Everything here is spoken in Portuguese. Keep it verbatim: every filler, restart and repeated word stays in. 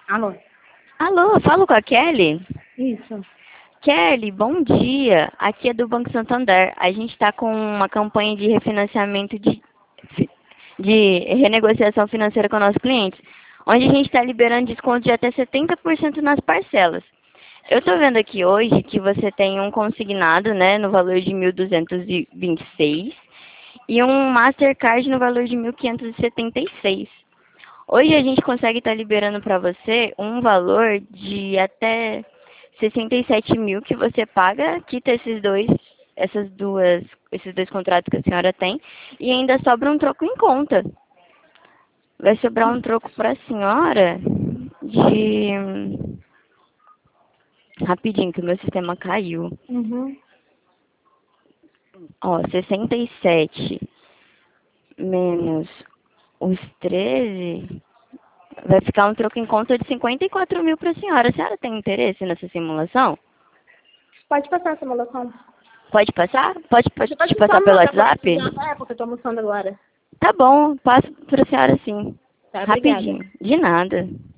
Alô? Alô, falo com a Kelly? Isso. Kelly, bom dia. Aqui é do Banco Santander. A gente está com uma campanha de refinanciamento de, de renegociação financeira com nossos clientes, onde a gente está liberando desconto de até setenta por cento nas parcelas. Eu estou vendo aqui hoje que você tem um consignado, né, no valor de mil duzentos e vinte e seis e um Mastercard no valor de mil quinhentos e setenta e seis. Hoje a gente consegue estar liberando para você um valor de até sessenta e sete mil que você paga, quita esses dois, essas duas, esses dois contratos que a senhora tem, e ainda sobra um troco em conta. Vai sobrar um troco para a senhora de... Rapidinho, que o meu sistema caiu. Uhum. Ó, sessenta e sete menos os treze, vai ficar um troco em conta de cinquenta e quatro mil para a senhora. A senhora tem interesse nessa simulação? Pode passar a simulação. Pode passar? Pode, pode Você pode te só passar me pelo mandar por WhatsApp? WhatsApp? É, porque eu tô almoçando agora. Tá bom, passo para a senhora sim. Tá, obrigada. Rapidinho. De nada.